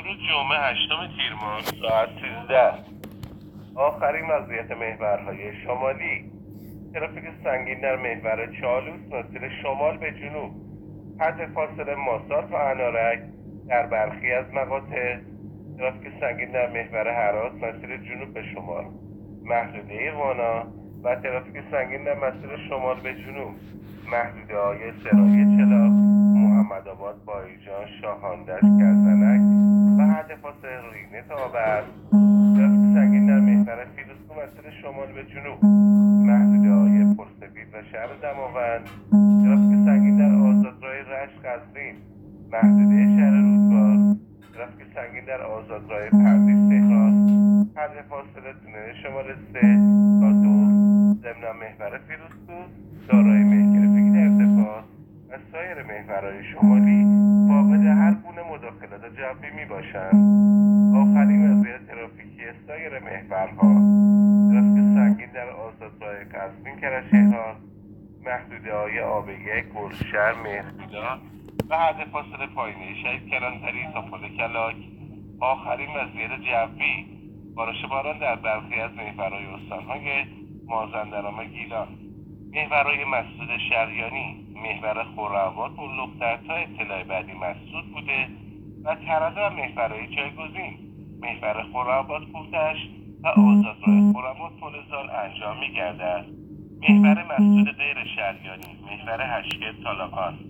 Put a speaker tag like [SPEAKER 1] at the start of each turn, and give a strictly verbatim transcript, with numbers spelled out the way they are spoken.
[SPEAKER 1] امروز جمعه هشتم تیر ماه ساعت سیزده. آخرین وضعیت محورهای شمالی. ترافیک سنگین در محور چالوس مسیر شمال به جنوب، حد فاصله ماسار تا انارک در برخی از مقاطع. ترافیک سنگین در محور هراس مسیر جنوب به شمال، محدوده وانا و ترافیک سنگین در مسیر شمال به جنوب، محدوده های سرای چلاق، محمد آباد، بایجان، شاهاندشت، گرزنک و حد فاصله رینه تا آبر. ترافیک سنگین در محور فیروزکوه مسیر شمال به جنوب، محدوده های پرسفید و شهر دماوند. ترافیک سنگین در آزادراه رشت قزوین، محدوده شهر رودبار. ترافیک سنگین در آزادراه پردیس تهران، حد فاصله تونل شماره سه تا دو. ضمن محور فیروزکوه دارای مهرگرفتگی در ارتفاع و سایر محورهای شمالی فاقد هر گونه مداخلات جوی می باشند. آخرین وضعیت ترافیکی سایر محورها: ترافیک سنگین در آزادراه قزوین کرشهران، محدوده های آب یک، گلشهر، مهربیدا و حد فاصله پایینه شهید کلانتری تا پل کلاک. آخرین وضعیت جوی: بارش باران در برخی از محورهای استانهای مازندران و گیلان. محورهای مسدود شریانی، محور خرم‌آباد ملق‌تر تا اطلاع بعدی مسدود بوده و ترانه و محورهای جایگزین: محور خرم‌آباد کوه‌دشت و آزادراه خرم‌آباد فلزال انجام می‌گردد. محور مسدود غیر شریانی: محور هشکل طالقان.